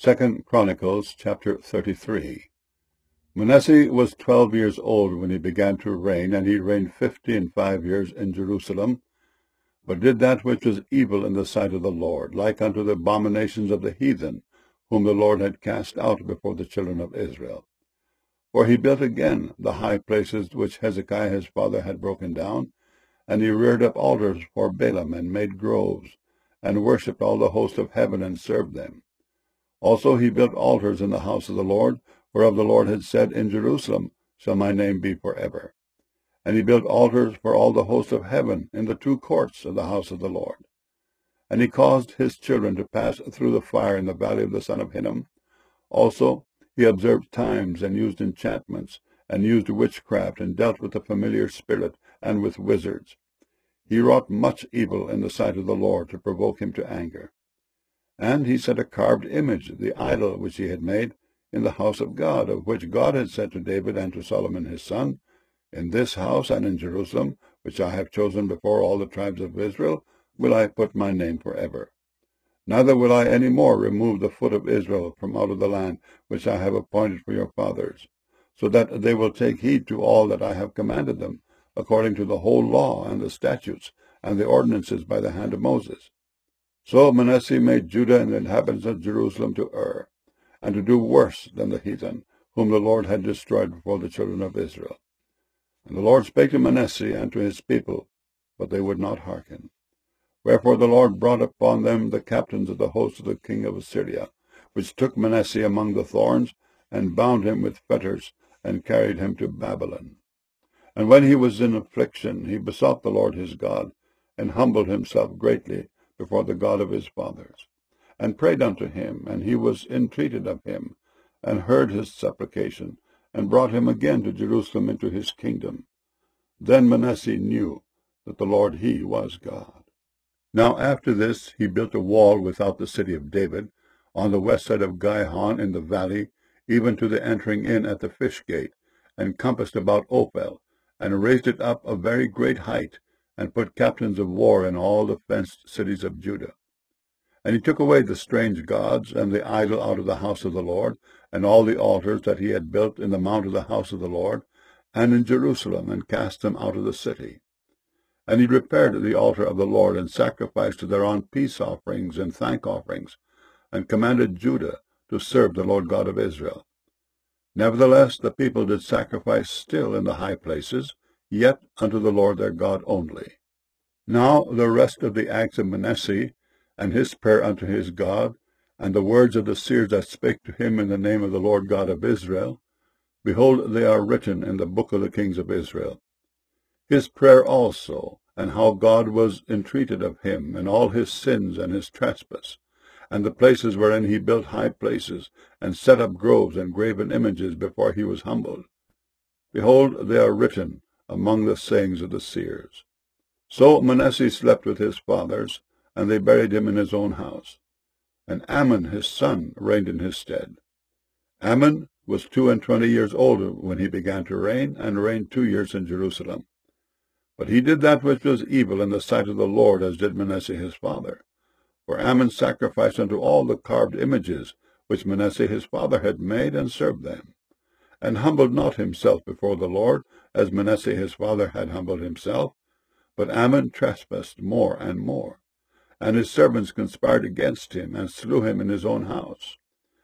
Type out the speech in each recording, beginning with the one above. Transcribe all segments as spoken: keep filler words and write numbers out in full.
Second Chronicles chapter thirty-three. Manasseh was twelve years old when he began to reign, and he reigned fifty and five years in Jerusalem, but did that which was evil in the sight of the Lord, like unto the abominations of the heathen, whom the Lord had cast out before the children of Israel. For he built again the high places which Hezekiah his father had broken down, and he reared up altars for Baalim, and made groves, and worshipped all the host of heaven, and served them. Also he built altars in the house of the Lord, whereof the Lord had said, In Jerusalem shall my name be forever. And he built altars for all the host of heaven in the two courts of the house of the Lord. And he caused his children to pass through the fire in the valley of the son of Hinnom. Also he observed times, and used enchantments, and used witchcraft, and dealt with the familiar spirit, and with wizards. He wrought much evil in the sight of the Lord, to provoke him to anger. And he set a carved image, the idol which he had made, in the house of God, of which God had said to David and to Solomon his son, In this house and in Jerusalem, which I have chosen before all the tribes of Israel, will I put my name forever. Neither will I any more remove the foot of Israel from out of the land which I have appointed for your fathers, so that they will take heed to all that I have commanded them, according to the whole law and the statutes and the ordinances by the hand of Moses. So Manasseh made Judah and the inhabitants of Jerusalem to err, and to do worse than the heathen, whom the Lord had destroyed before the children of Israel. And the Lord spake to Manasseh and to his people, but they would not hearken. Wherefore the Lord brought upon them the captains of the host of the king of Assyria, which took Manasseh among the thorns, and bound him with fetters, and carried him to Babylon. And when he was in affliction, he besought the Lord his God, and humbled himself greatly before the God of his fathers, and prayed unto him, and he was entreated of him, and heard his supplication, and brought him again to Jerusalem into his kingdom. Then Manasseh knew that the Lord he was God. Now after this he built a wall without the city of David, on the west side of Gihon in the valley, even to the entering in at the fish gate, and compassed about Ophel, and raised it up a very great height, and put captains of war in all the fenced cities of Judah. And he took away the strange gods and the idol out of the house of the Lord, and all the altars that he had built in the mount of the house of the Lord, and in Jerusalem, and cast them out of the city. And he repaired the altar of the Lord, and sacrificed thereon peace offerings and thank offerings, and commanded Judah to serve the Lord God of Israel. Nevertheless the people did sacrifice still in the high places, yet unto the Lord their God only. Now the rest of the acts of Manasseh, and his prayer unto his God, and the words of the seers that spake to him in the name of the Lord God of Israel, behold, they are written in the book of the kings of Israel. His prayer also, and how God was entreated of him, and all his sins and his trespass, and the places wherein he built high places, and set up groves and graven images before he was humbled. Behold, they are written among the sayings of the seers. So Manasseh slept with his fathers, and they buried him in his own house. And Amon his son reigned in his stead. Amon was two and twenty years old when he began to reign, and reigned two years in Jerusalem. But he did that which was evil in the sight of the Lord, as did Manasseh his father. For Amon sacrificed unto all the carved images which Manasseh his father had made, and served them, and humbled not himself before the Lord, as Manasseh his father had humbled himself. But Amon trespassed more and more, and his servants conspired against him, and slew him in his own house.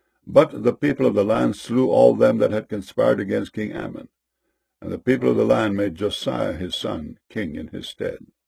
But the people of the land slew all them that had conspired against King Amon, and the people of the land made Josiah his son king in his stead.